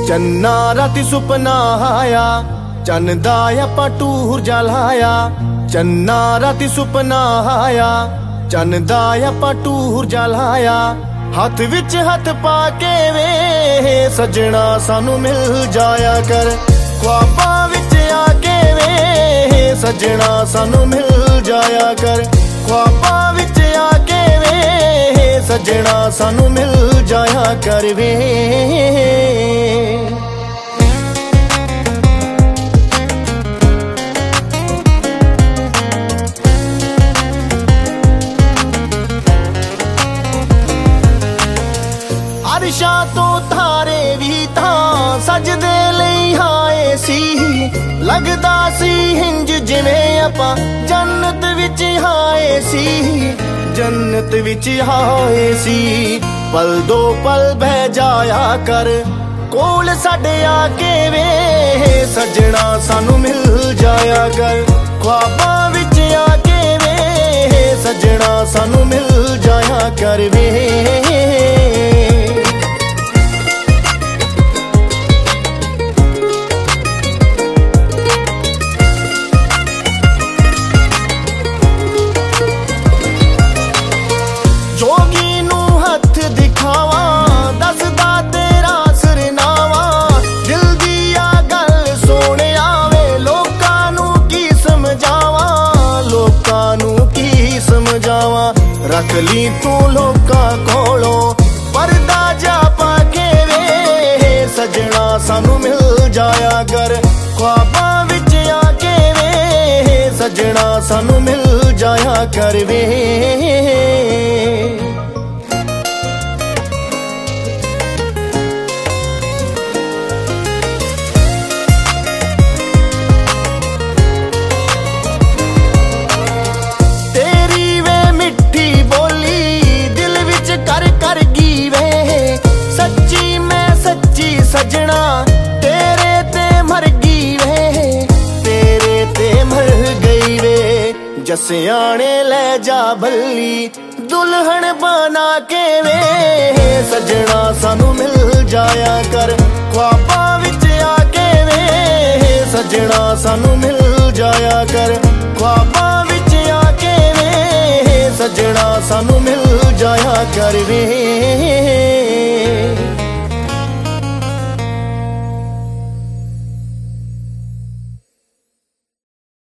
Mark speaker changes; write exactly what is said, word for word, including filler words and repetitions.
Speaker 1: चन्ना राती सुपना आया, चन्न दा आपां टूर जा लाया। चन्ना राती सुपना आया, चन्न दा आपां टूर जा लाया। हथ विच हथ पाके वे सजना सानू मिल जाया कर। ख्वाबां विच आके वे सजना सानू मिल जाया कर। ख्वाबां विच आके वे सजना सानू मिल जाया कर वे। अरशां तो तारे भी तां सजदे लई आए सी। लगदा सी हिंज जिवें आपां जन्नत विच आए सी। जन्नत विच आए सी। पल दो पल बह जाया कर कोल साडे आके वे सजना सानू मिल जाया कर। ख्वाबां विच आके वे सजना सानू मिल जाया कर वे। जोगी नू हथ दिखावा दसदा तेरा सरनावा। दिल दिया गल सोने आवे लोकां नू की समझावा। लोकां नू की समझावा। रख ली तू लोकां कोलों पर्दा जा पाके वे सजना सानू मिल जाया कर। ख्वाबां विच आके वे सजना सानू मिल जाया कर वे। सजना तेरे ते मर गई वे, तेरे ते मर गई वे। जसियाने ले जा भली दुल्हन बना के वे सजना सानू मिल जाया कर। ख्वाबां विच आके वे सजना सानू मिल जाया कर। ख्वाबां विच आके वे सजना सानू मिल जाया कर वे।